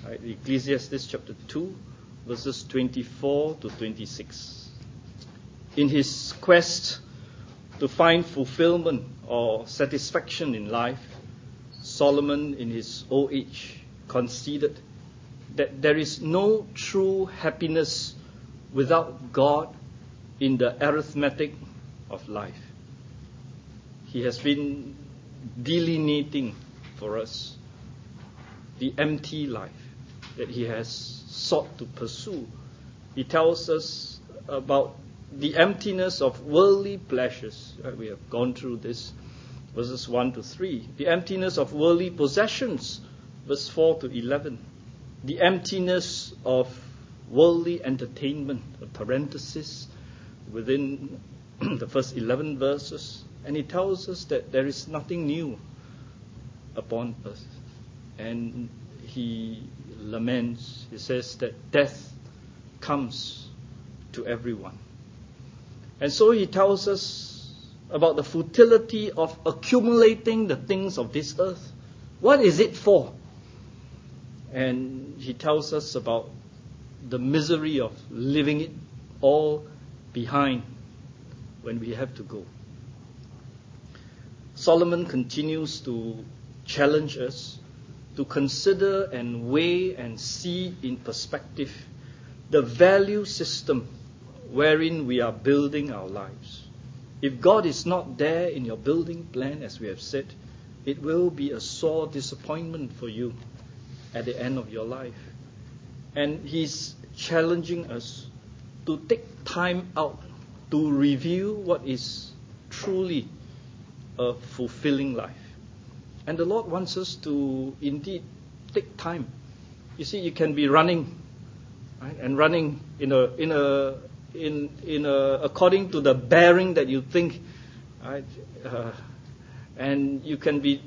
Right? Ecclesiastes chapter 2, verses 24 to 26. In his quest to find fulfillment or satisfaction in life, Solomon in his old age conceded that there is no true happiness without God in the arithmetic of life. He has been delineating for us the empty life that he has sought to pursue. He tells us about the emptiness of worldly pleasures. We have gone through this, verses 1 to 3. The emptiness of worldly possessions, verse 4 to 11. The emptiness of worldly entertainment, a parenthesis within the first 11 verses. And he tells us that there is nothing new upon earth. And he laments, he says that death comes to everyone. And so he tells us about the futility of accumulating the things of this earth. What is it for? And he tells us about the misery of leaving it all behind when we have to go. Solomon continues to challenge us to consider and weigh and see in perspective the value system wherein we are building our lives. If God is not there in your building plan, as we have said, it will be a sore disappointment for you at the end of your life. And he's challenging us to take time out to review what is truly a fulfilling life. And the Lord wants us to indeed take time. You see, you can be running, right, and running according to the bearing that you think, right, and you can be,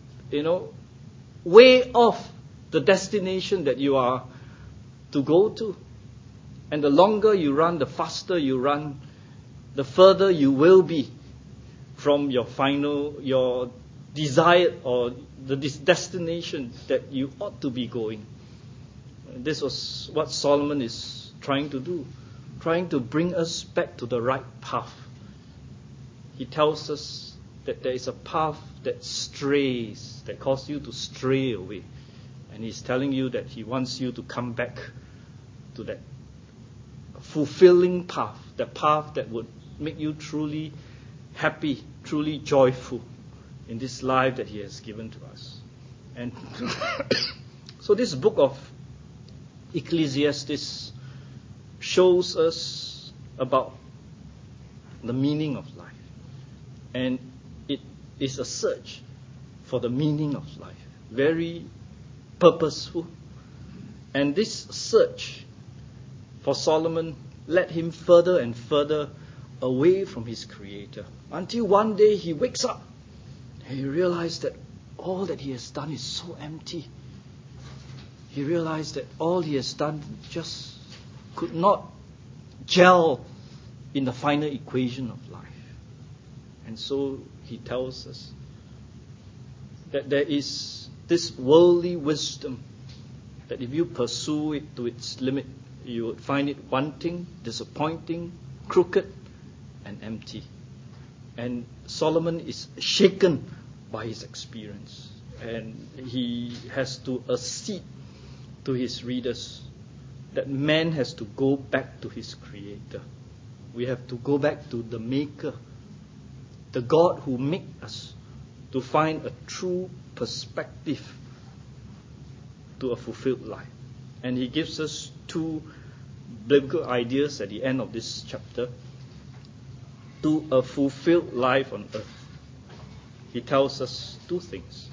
way off the destination that you are to go to. And the longer you run, the faster you run, the further you will be from your desired or the destination that you ought to be going. This was what Solomon is trying to do, trying to bring us back to the right path. He tells us that there is a path that strays, that causes you to stray away. And he's telling you that he wants you to come back to that fulfilling path, the path that would make you truly happy, truly joyful in this life that he has given to us. And so this book of Ecclesiastes shows us about the meaning of life. And it is a search for the meaning of life. Very purposeful. And this search for Solomon led him further and further away from his Creator, until one day he wakes up and he realized that all that he has done is so empty. He realized that all he has done just could not gel in the final equation of life. And so he tells us that there is this worldly wisdom that if you pursue it to its limit, you would find it wanting, disappointing, crooked, and empty. And Solomon is shaken by his experience. And he has to accede to his readers that man has to go back to his Creator. We have to go back to the Maker, the God who made us, to find a true perspective to a fulfilled life. And he gives us two biblical ideas at the end of this chapter. To a fulfilled life on earth, he tells us two things.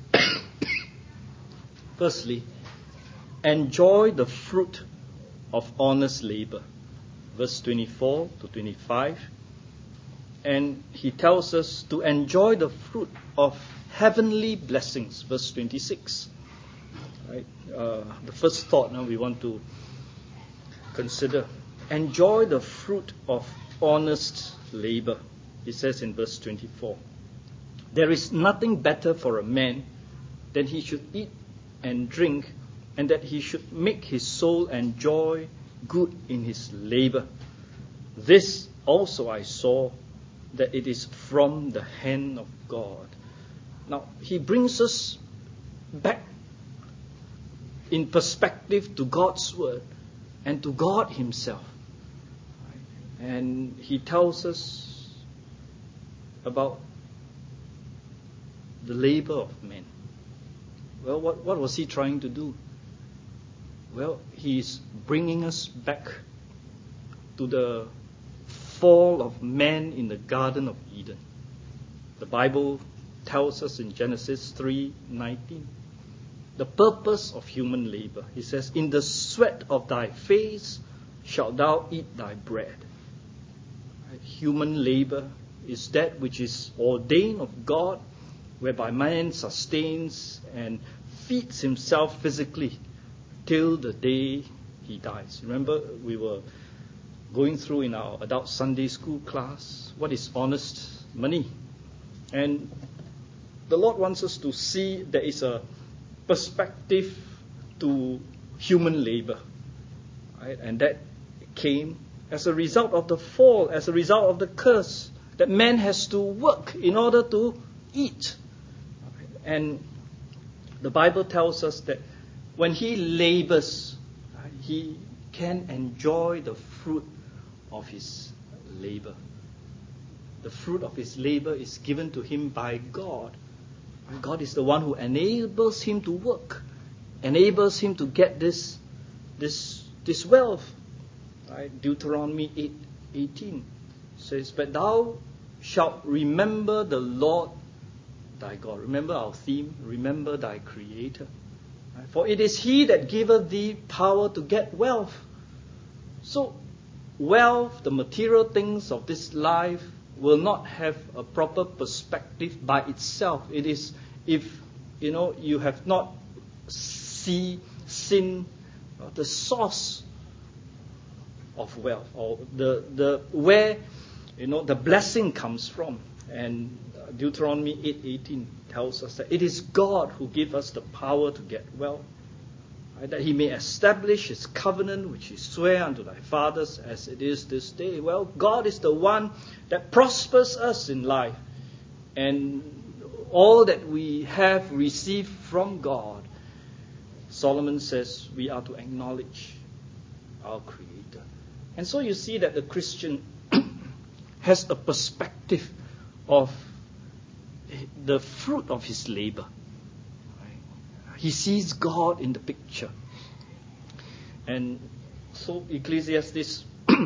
Firstly, enjoy the fruit of honest labor, verse 24 to 25. And he tells us to enjoy the fruit of heavenly blessings, verse 26. Right? The first thought now we want to consider. Enjoy the fruit of honest labor. He says in verse 24, there is nothing better for a man than he should eat and drink and that he should make his soul enjoy good in his labor. This also I saw, that it is from the hand of God. Now, he brings us back in perspective to God's word and to God himself. And he tells us about the labor of men. Well, what was he trying to do? Well, he's bringing us back to the fall of man in the Garden of Eden. The Bible tells us in Genesis 3:19, the purpose of human labor. He says, in the sweat of thy face shalt thou eat thy bread. Human labor is that which is ordained of God, whereby man sustains and feeds himself physically till the day he dies. Remember, we were going through in our adult Sunday school class, what is honest money? And the Lord wants us to see there is a perspective to human labor. Right? And that came as a result of the fall, as a result of the curse, that man has to work in order to eat. And the Bible tells us that when he labors, he can enjoy the fruit of his labor. The fruit of his labor is given to him by God. God is the one who enables him to work, enables him to get this wealth. Right? Deuteronomy 8:18 says, but thou shalt remember the Lord thy God. Remember our theme, remember thy Creator. Right? For it is he that giveth thee power to get wealth. So wealth, the material things of this life, will not have a proper perspective by itself. It is if you have not seen the source of wealth, or the where the blessing comes from. And Deuteronomy 8:18 tells us that it is God who gives us the power to get wealth, right? That he may establish his covenant which he sware unto thy fathers as it is this day. Well, God is the one that prospers us in life, and all that we have received from God, Solomon says we are to acknowledge our Creator. And so you see that the Christian has a perspective of the fruit of his labor. Right? He sees God in the picture. And so Ecclesiastes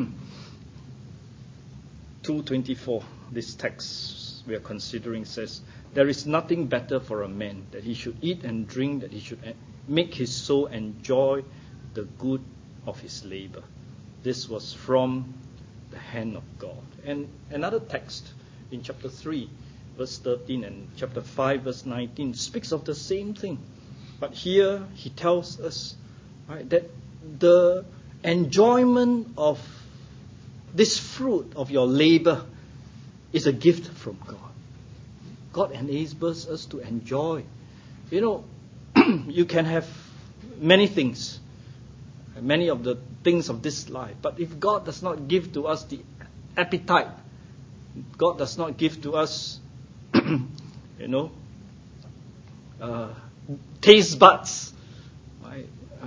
2:24, this text we are considering, says, there is nothing better for a man that he should eat and drink, that he should make his soul enjoy the good of his labor. This was from the hand of God. And another text in chapter 3, verse 13, and chapter 5, verse 19 speaks of the same thing. But here he tells us, right, that the enjoyment of this fruit of your labor is a gift from God. God enables us to enjoy. You can have many things, many of the things of this life, but if God does not give to us the appetite, God does not give to us, taste buds, right?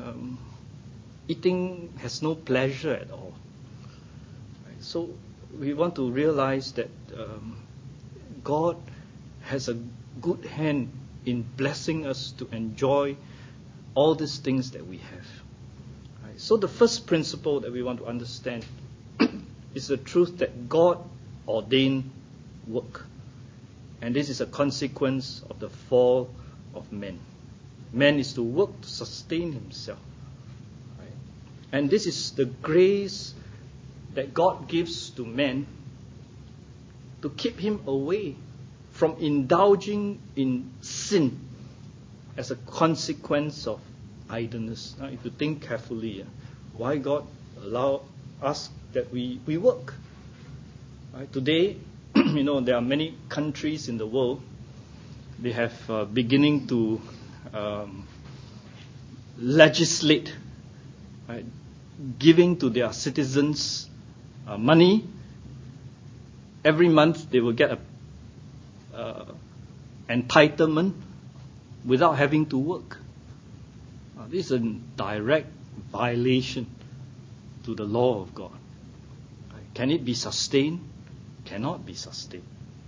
Eating has no pleasure at all. Right? So we want to realize that God has a good hand in blessing us to enjoy all these things that we have. Right? So the first principle that we want to understand is the truth that God ordained work. And this is a consequence of the fall of man. Man is to work to sustain himself. Right? And this is the grace that God gives to man to keep him away from indulging in sin as a consequence of idleness. Now, if you think carefully, why God allow us that we work? Right? Today, there are many countries in the world. They have beginning to legislate, right, giving to their citizens money. Every month they will get a entitlement without having to work. This is a direct violation to the law of God. Can it be sustained? Cannot be sustained.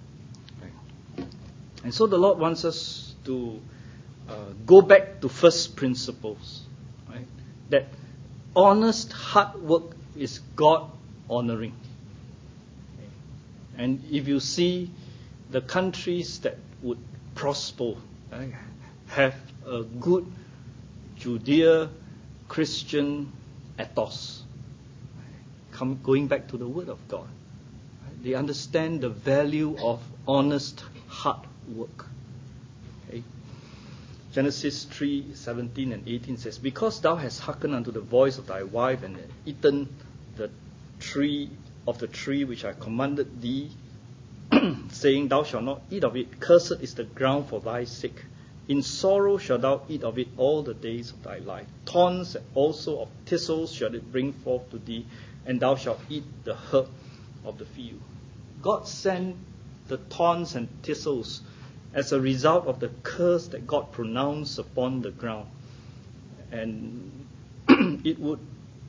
And so the Lord wants us to go back to first principles, right? That honest hard work is God honoring. And if you see the countries that would prosper, right, have a good Judeo-Christian ethos, going back to the Word of God. Right? They understand the value of honest hard work. Okay? Genesis 3:17 and 18 says, "Because thou hast hearkened unto the voice of thy wife and eaten the tree which I commanded thee, saying, Thou shalt not eat of it, cursed is the ground for thy sake. In sorrow shalt thou eat of it all the days of thy life. Thorns also of thistles shall it bring forth to thee, and thou shalt eat the herb of the field." God sent the thorns and thistles as a result of the curse that God pronounced upon the ground. And it would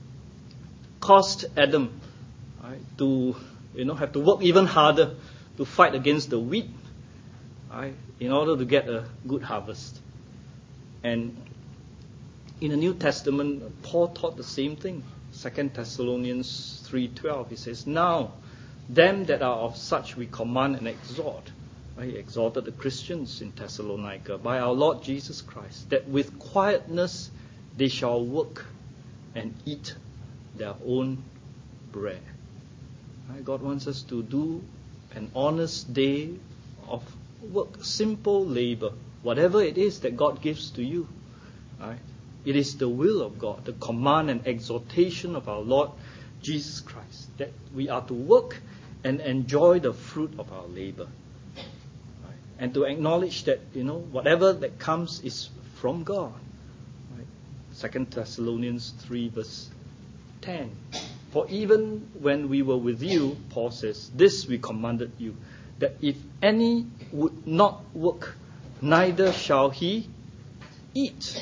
cost Adam, right, to have to work even harder to fight against the wheat, right, in order to get a good harvest. And in the New Testament, Paul taught the same thing. 2 Thessalonians 3:12, he says, "Now, them that are of such we command and exhort." He exhorted the Christians in Thessalonica, "by our Lord Jesus Christ, that with quietness they shall work and eat their own bread." Right? God wants us to do an honest day of work, simple labor, whatever it is that God gives to you. Right? It is the will of God, the command and exhortation of our Lord Jesus Christ, that we are to work and enjoy the fruit of our labor. Right? And to acknowledge that, whatever that comes is from God. Right? 2 Thessalonians 3 verse 10. "For even when we were with you," Paul says, "this we commanded you, that if any would not work, neither shall he eat."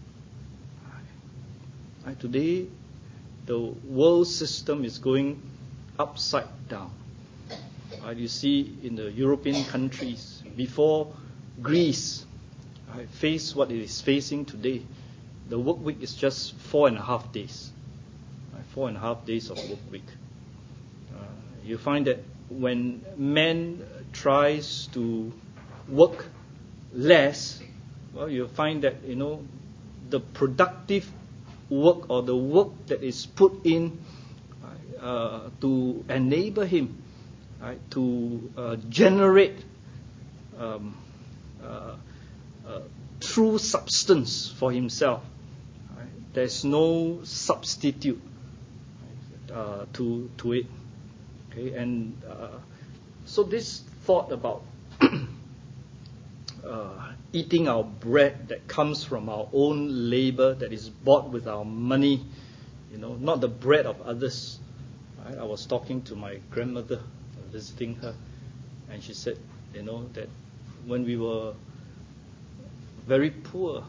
Right? Today, the world system is going upside down. Right? You see in the European countries, before Greece faced what it is facing today, the work week is just 4.5 days. 4.5 days of work week. You find that when man tries to work less, well, you find that the productive work or the work that is put in to enable him to generate true substance for himself. There's no substitute to it. Okay, and so this thought about eating our bread that comes from our own labor, that is bought with our money, not the bread of others. Right? I was talking to my grandmother, visiting her, and she said, that when we were very poor,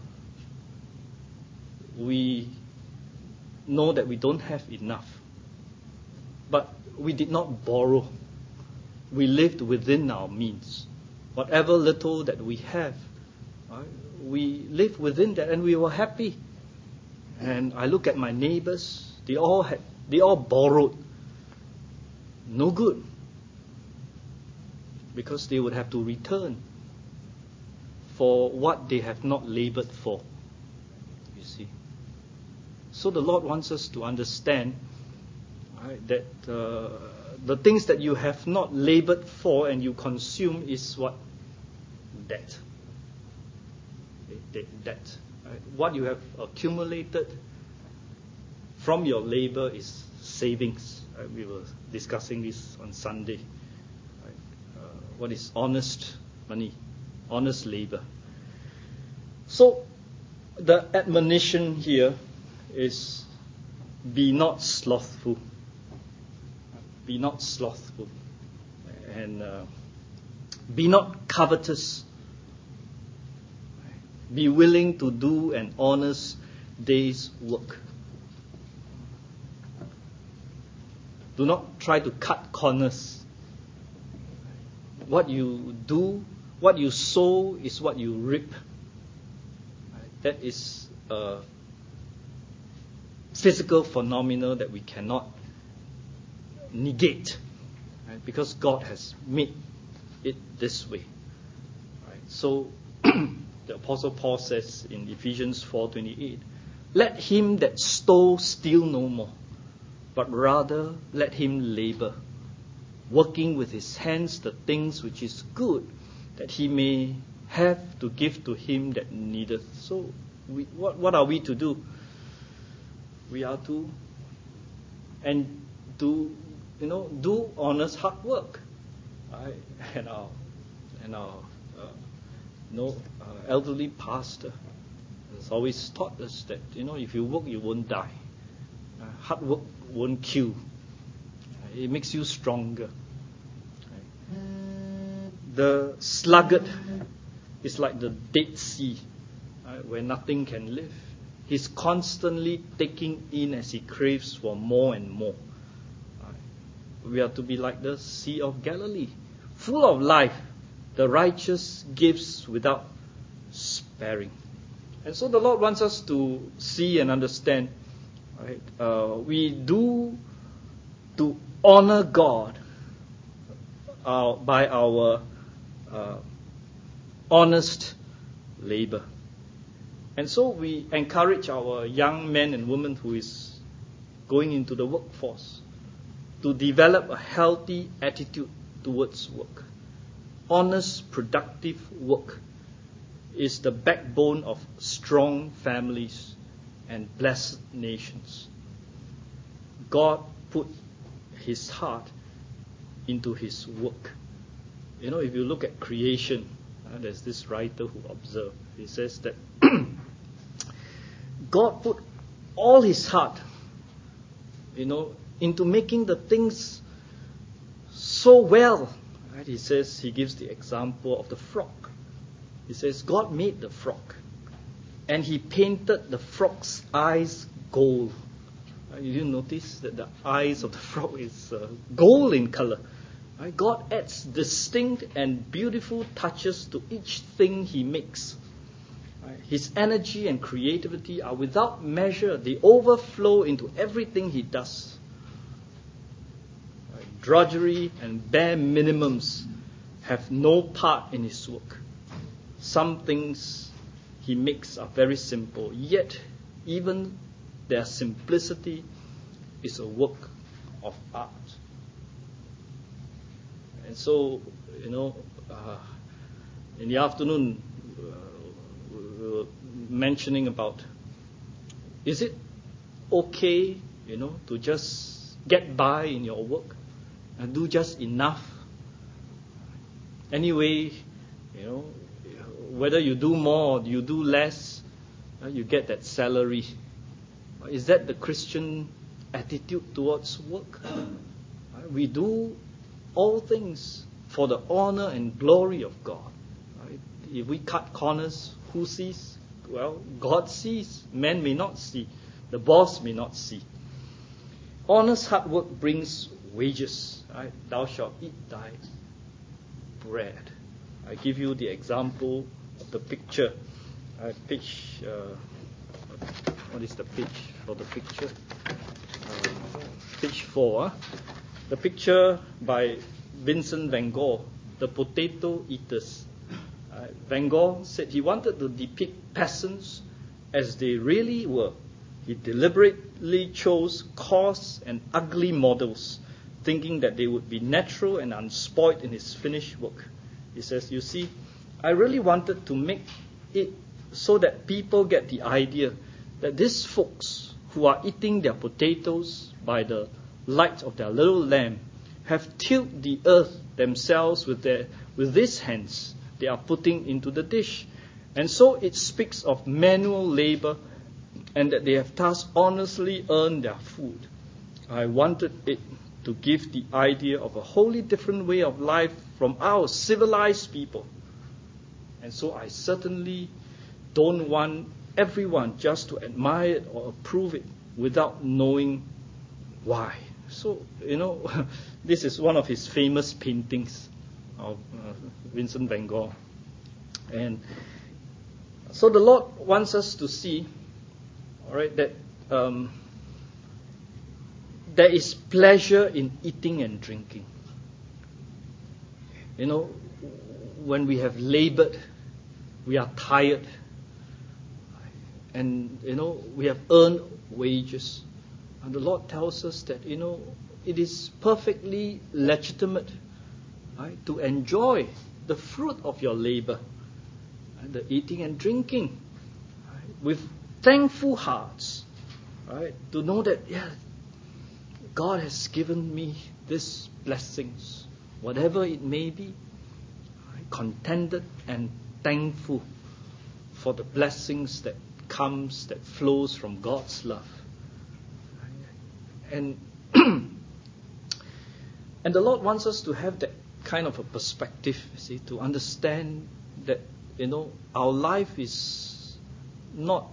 we know that we don't have enough. But we did not borrow. We lived within our means. Whatever little that we have, right, we lived within that, and we were happy. And I look at my neighbors; they all borrowed. No good, because they would have to return for what they have not labored for. You see. So the Lord wants us to understand, right, that the things that you have not labored for and you consume is what? Debt. Debt. Right? What you have accumulated from your labor is savings. Right? We were discussing this on Sunday. Right? What is honest money? Honest labor. So The admonition here is, be not slothful. Be not slothful. And be not covetous. Be willing to do an honest day's work. Do not try to cut corners. What you do, what you sow is what you reap. That is a physical phenomenon that we cannot negate, right? Because God has made it this way. Right? So the Apostle Paul says in Ephesians 4:28, let him that stole steal no more, but rather let him labor, working with his hands the things which is good, that he may have to give to him that needeth. So what are we to do? We are to do honest hard work. Right? And our elderly pastor has always taught us that if you work, you won't die. Hard work won't kill. It makes you stronger. The sluggard is like the Dead Sea, right, where nothing can live. He's constantly taking in as he craves for more and more. We are to be like the Sea of Galilee, full of life. The righteous gives without sparing. And so the Lord wants us to see and understand, right? We do to honor God by our honest labor. And so we encourage our young men and women who is going into the workforce to develop a healthy attitude towards work. Honest, productive work is the backbone of strong families and blessed nations. God put his heart into his work. If you look at creation, there's this writer who observed. He says that God put all his heart, into making the things so well. Right? He says, he gives the example of the frog. He says, God made the frog, and he painted the frog's eyes gold. You didn't notice that the eyes of the frog is gold in color. Right? God adds distinct and beautiful touches to each thing he makes. Right? His energy and creativity are without measure. They overflow into everything he does. Right? Drudgery and bare minimums have no part in his work. Some things he makes are very simple, yet even their simplicity is a work of art. And so, in the afternoon, we were mentioning about, is it okay, to just get by in your work and do just enough? Anyway, whether you do more or you do less, you get that salary. Is that the Christian attitude towards work? We do all things for the honor and glory of God. Right? If we cut corners, who sees? Well, God sees. Man may not see. The boss may not see. Honest hard work brings wages. Right? Thou shalt eat thy bread. I give you the example of the picture. Page. What is the page for the picture? Page 4. The picture by Vincent van Gogh, The Potato Eaters. Van Gogh said he wanted to depict peasants as they really were. He deliberately chose coarse and ugly models, thinking that they would be natural and unspoiled in his finished work. He says, you see, I really wanted to make it so that people get the idea that these folks who are eating their potatoes by the light of their little lamp have tilled the earth themselves with these hands they are putting into the dish. And so it speaks of manual labor and that they have thus honestly earned their food. I wanted it to give the idea of a wholly different way of life from our civilized people. And so I certainly don't want everyone just to admire it or approve it without knowing why. So, this is one of his famous paintings of Vincent van Gogh. And so the Lord wants us to see, all right, that there is pleasure in eating and drinking. When we have labored, we are tired, and we have earned wages. And the Lord tells us that it is perfectly legitimate, right, to enjoy the fruit of your labor, and the eating and drinking, right, with thankful hearts, right, to know that God has given me these blessings, whatever it may be, right, contented and thankful for the blessings that flows from God's love. And and the Lord wants us to have that kind of a perspective, to understand that our life is not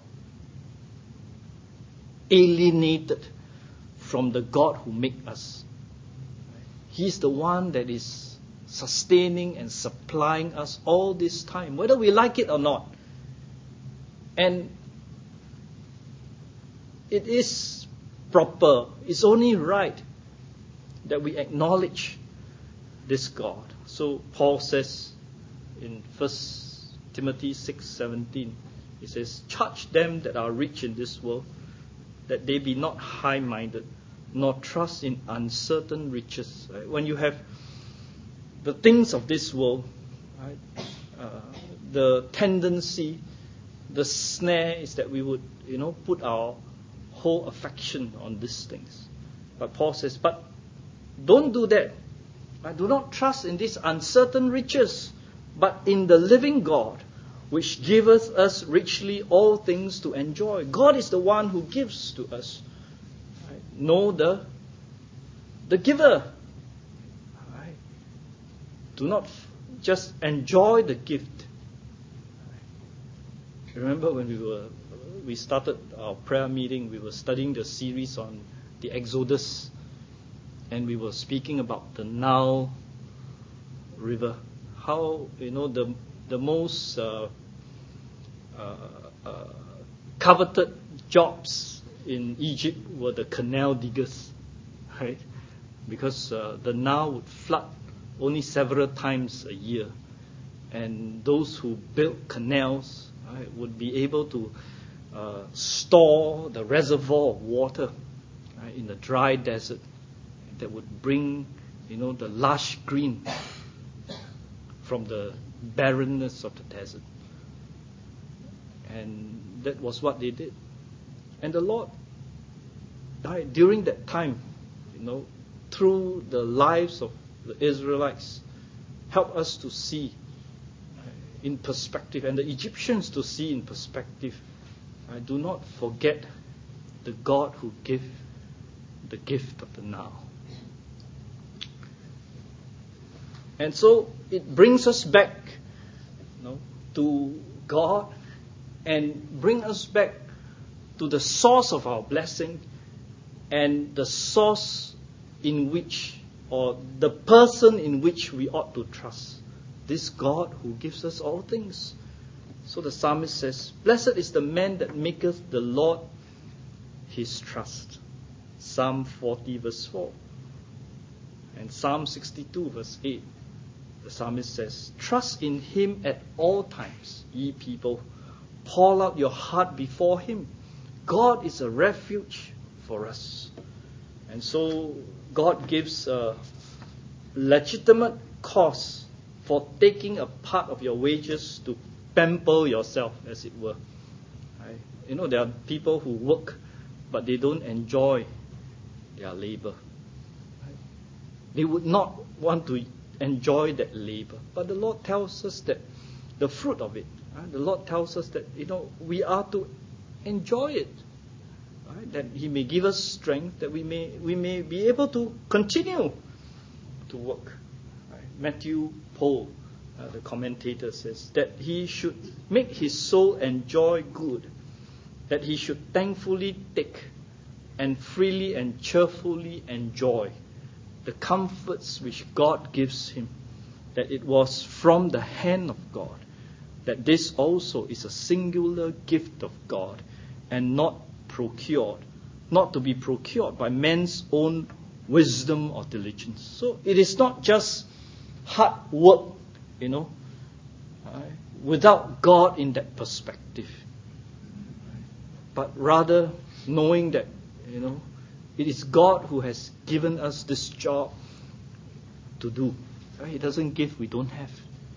alienated from the God who made us. He's the one that is sustaining and supplying us all this time, whether we like it or not. And it is proper, it's only right that we acknowledge this God. So Paul says in 1 Timothy 6:17, he says, "Charge them that are rich in this world, that they be not high-minded, nor trust in uncertain riches." Right? When you have the things of this world, right, the tendency, the snare is that we would, put our whole affection on these things. But Paul says, but don't do that. Do not trust in these uncertain riches, but in the living God, which giveth us richly all things to enjoy. God is the one who gives to us. Right? Know the giver. Right? Do not just enjoy the gift. Remember when we started our prayer meeting, we were studying the series on the Exodus, and we were speaking about the Nile River. How the most coveted jobs in Egypt were the canal diggers, right? Because the Nile would flood only several times a year, and those who built canals, right, would be able to store the reservoir of water, right, in the dry desert that would bring the lush green from the barrenness of the desert. And that was what they did. And the Lord, right, during that time, through the lives of the Israelites, helped us to see in perspective, and the Egyptians to see in perspective. Do not forget the God who gave the gift of the Nile. And so it brings us back to God, and bring us back to the source of our blessing, and the source in which, or the person in which we ought to trust. This God who gives us all things. So the psalmist says, "Blessed is the man that maketh the Lord his trust." Psalm 40 verse 4. And Psalm 62 verse 8. The psalmist says, "Trust in him at all times, ye people. Pour out your heart before him. God is a refuge for us." And so God gives a legitimate cause for taking a part of your wages to pamper yourself, as it were. Right? There are people who work, but they don't enjoy their labor. Right? They would not want to enjoy that labor. But the Lord tells us that the fruit of it, The Lord tells us that, we are to enjoy it. Right? That He may give us strength, that we may be able to continue to work. Right? Matthew Pohl, the commentator, says that he should make his soul enjoy good, that he should thankfully take and freely and cheerfully enjoy the comforts which God gives him, that it was from the hand of God, that this also is a singular gift of God and not to be procured by man's own wisdom or diligence. So it is not just hard work, without God in that perspective, but rather knowing that, it is God who has given us this job to do. Right? He doesn't give, we don't have.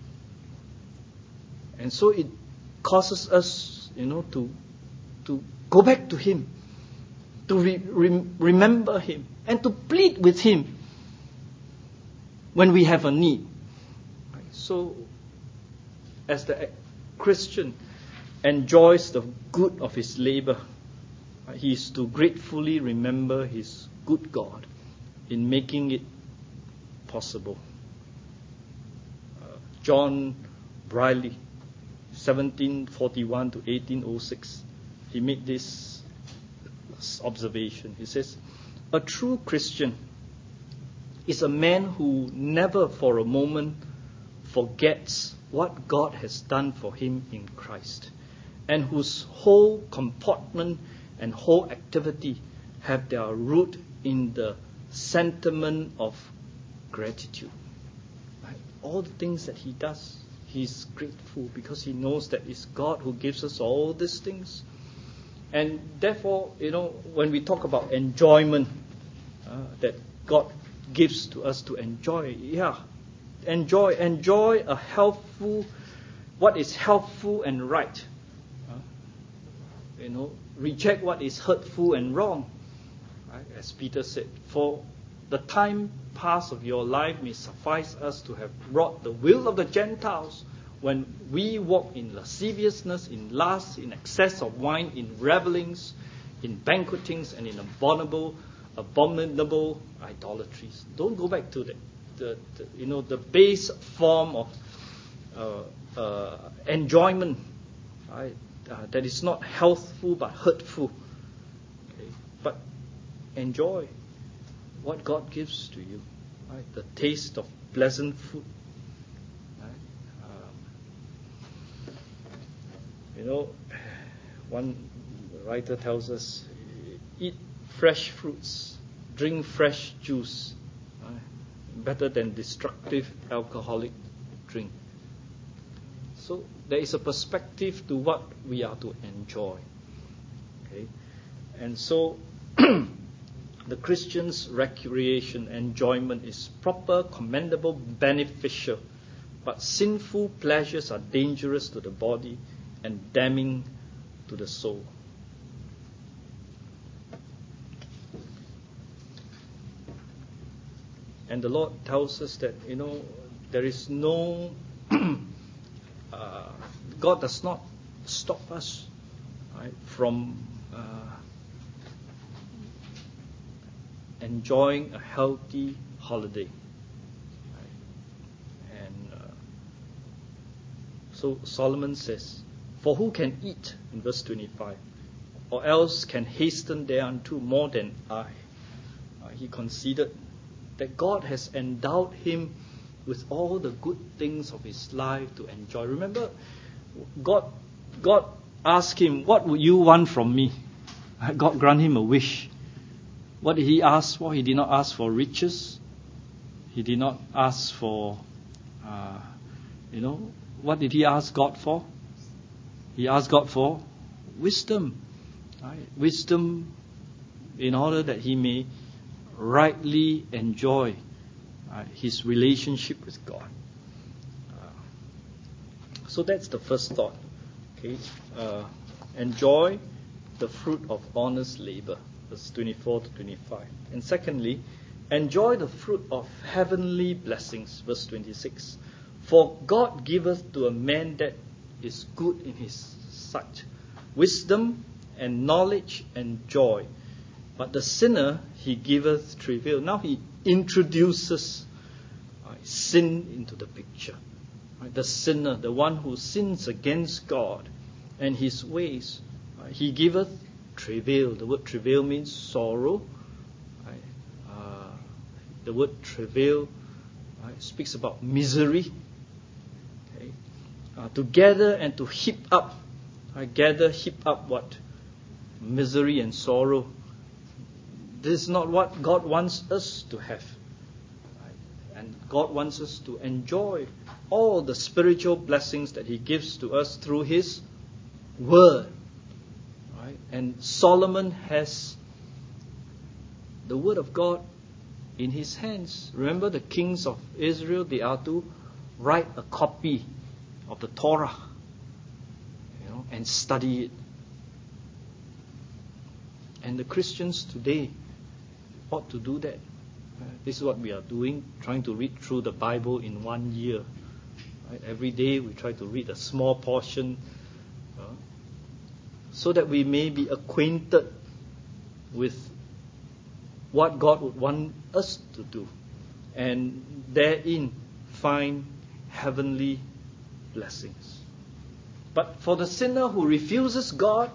And so it causes us, to go back to Him, to remember Him, and to plead with Him when we have a need. Right? So, as the Christian enjoys the good of his labor, he is to gratefully remember his good God in making it possible. John Briley, 1741 to 1806, he made this observation. He says, "A true Christian is a man who never for a moment forgets what God has done for him in Christ, and whose whole comportment and whole activity have their root in the sentiment of gratitude." Right? All the things that he does, he's grateful because he knows that it's God who gives us all these things. And therefore, when we talk about enjoyment that God gives to us to enjoy, enjoy a helpful, what is helpful and right. Reject what is hurtful and wrong. Right? As Peter said, for the time past of your life may suffice us to have wrought the will of the Gentiles when we walk in lasciviousness, in lust, in excess of wine, in revelings, in banquetings, and in abominable idolatries. Don't go back to the base form of enjoyment, right? That is not healthful but hurtful. Okay? But enjoy what God gives to you, right? The taste of pleasant food. Right? One writer tells us, eat fresh fruits, drink fresh juice, right? Better than destructive alcoholic drink. So there is a perspective to what we are to enjoy. Okay? And so the Christian's recreation, enjoyment is proper, commendable, beneficial. But sinful pleasures are dangerous to the body and damning to the soul. And the Lord tells us that, there is no... God does not stop us, right, from enjoying a healthy holiday. Right? And so Solomon says, "For who can eat," in verse 25, "or else can hasten thereunto more than I?" He considered that God has endowed him with all the good things of his life to enjoy. Remember, God asked him, "What would you want from me?" God granted him a wish. What did he ask for? He did not ask for riches. He did not ask for, what did he ask God for? He asked God for wisdom. Right? Wisdom in order that he may rightly enjoy his relationship with God. So that's the first thought. Okay, enjoy the fruit of honest labor, verse 24 to 25. And secondly, enjoy the fruit of heavenly blessings, verse 26. For God giveth to a man that is good in his sight. Wisdom and knowledge and joy. But the sinner he giveth travail. Now he introduces sin into the picture. The sinner, the one who sins against God and his ways, he giveth travail. The word travail means sorrow. The word travail speaks about misery. Okay. To gather and to heap up. Heap up what? Misery and sorrow. This is not what God wants us to have. And God wants us to enjoy all the spiritual blessings that He gives to us through His Word. Right? And Solomon has the Word of God in his hands. Remember, the kings of Israel, they are to write a copy of the Torah, and study it. And the Christians today ought to do that. This is what we are doing, trying to read through the Bible in 1 year. Right? Every day we try to read a small portion so that we may be acquainted with what God would want us to do, and therein find heavenly blessings. But for the sinner who refuses God,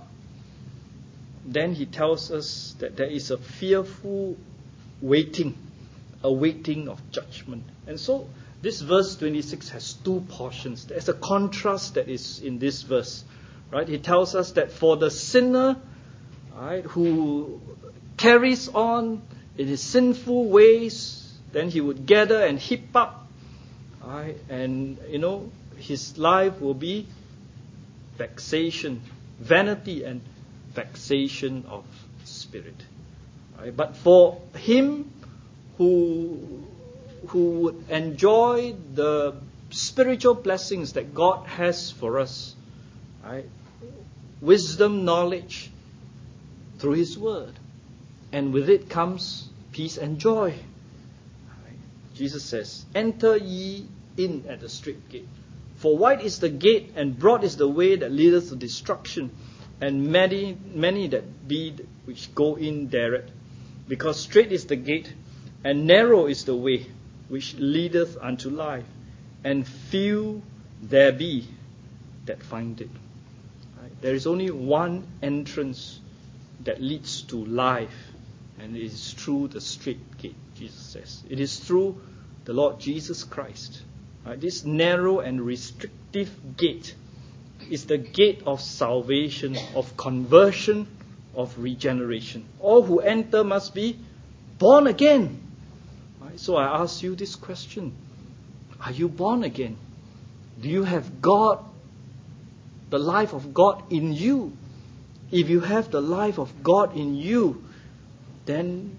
then he tells us that there is a fearful waiting, a waiting of judgment. And so this verse 26 has two portions. There's a contrast that is in this verse. Right? He tells us that for the sinner, right, who carries on in his sinful ways, then he would gather and heap up, right, and his life will be vexation, vanity and vexation of spirit. Right? But for him who would enjoy the spiritual blessings that God has for us, right, wisdom, knowledge through His Word, and with it comes peace and joy. Right? Jesus says, "Enter ye in at the strait gate. For wide is the gate, and broad is the way that leadeth to destruction, and many that be which go in thereat. Because strait is the gate, and narrow is the way which leadeth unto life, and few there be that find it." Right? There is only one entrance that leads to life, and it is through the strait gate, Jesus says. It is through the Lord Jesus Christ. Right? This narrow and restrictive gate is the gate of salvation, of conversion, of regeneration. All who enter must be born again. Right? So I ask you this question. Are you born again? Do you have God, the life of God in you? If you have the life of God in you, then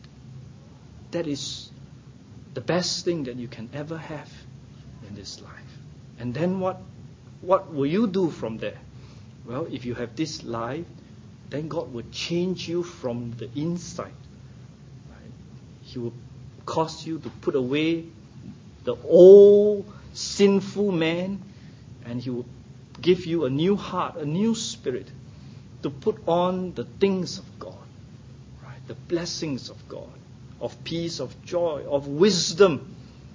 that is the best thing that you can ever have in this life. And then what will you do from there? Well, if you have this life, then God will change you from the inside. Right? He will cause you to put away the old sinful man, and He will give you a new heart, a new spirit, to put on the things of God. The blessings of God, of peace, of joy, of wisdom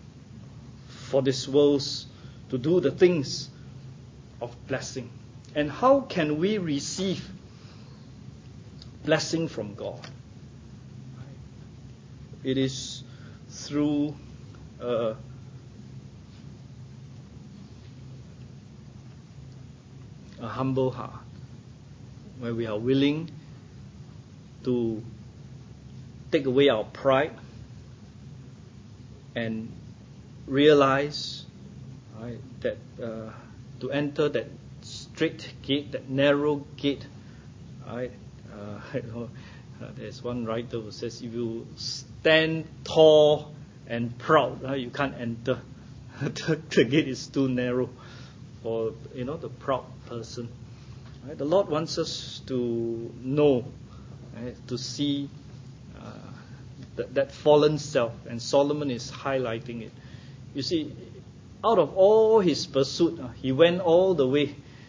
for this world, to do the things of blessing. And how can we receive blessing from God? It is through a humble heart, where we are willing to take away our pride and realize, right, that to enter that straight gate, that narrow gate, right? There's one writer who says, if you stand tall and proud, you can't enter. The gate is too narrow for the proud person. Right? The Lord wants us to know, right, to see that fallen self, and Solomon is highlighting it. You see, out of all his pursuit, he went all the way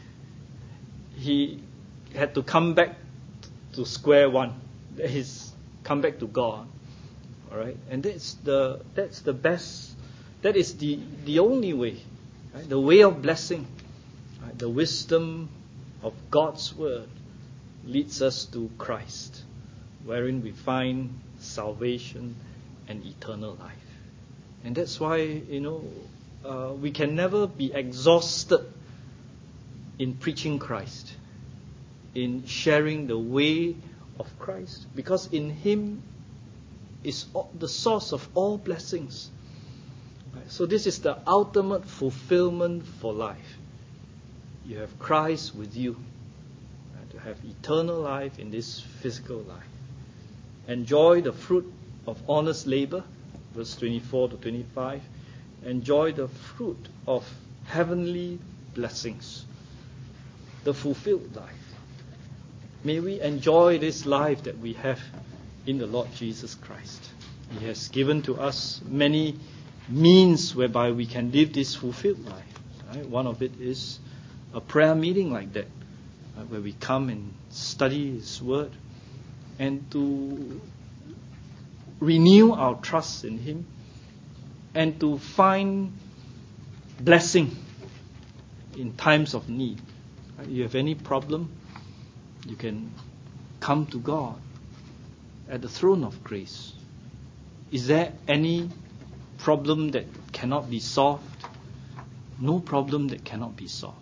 he had to come back to square one. That is, come back to God. All right, and that's the best. That is the only way, right? The way of blessing, right? The wisdom of God's word leads us to Christ, wherein we find salvation and eternal life. And that's why, we can never be exhausted in preaching Christ, in sharing the way of Christ, because in Him is the source of all blessings. Right? So this is the ultimate fulfillment for life. You have Christ with you, right, to have eternal life in this physical life. Enjoy the fruit of honest labor, verse 24 to 25. Enjoy the fruit of heavenly blessings, the fulfilled life. May we enjoy this life that we have in the Lord Jesus Christ. He has given to us many means whereby we can live this fulfilled life. Right? One of it is a prayer meeting like that, right, where we come and study His Word and to renew our trust in Him and to find blessing in times of need. Right? You have any problem, you can come to God at the throne of grace. Is there any problem that cannot be solved? No problem that cannot be solved.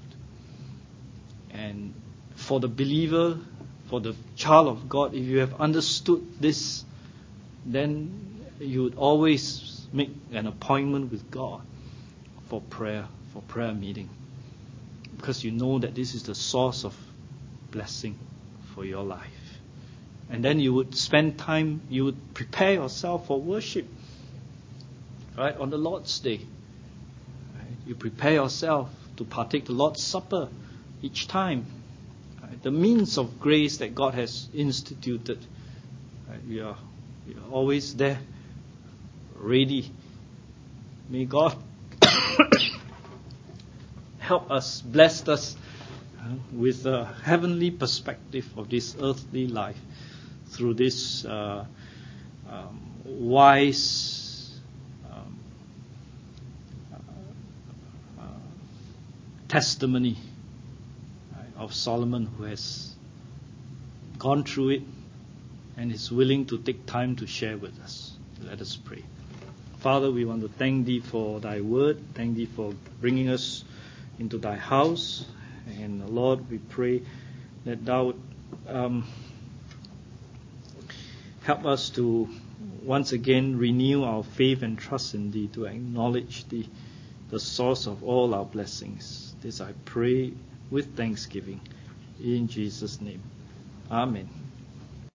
And for the believer, for the child of God, if you have understood this, then you would always make an appointment with God for prayer meeting, because you know that this is the source of blessing for your life. And then you would spend time, you would prepare yourself for worship, right, on the Lord's Day. Right? You prepare yourself to partake the Lord's Supper each time. Right? The means of grace that God has instituted, right? You are always there, ready. May God help us, bless us with a heavenly perspective of this earthly life through this wise testimony, right, of Solomon, who has gone through it and is willing to take time to share with us. Let us pray. Father, we want to thank Thee for Thy word. Thank Thee for bringing us into Thy house. And Lord, we pray that Thou would help us to once again renew our faith and trust in Thee, to acknowledge Thee, the source of all our blessings. This I pray with thanksgiving. In Jesus' name. Amen.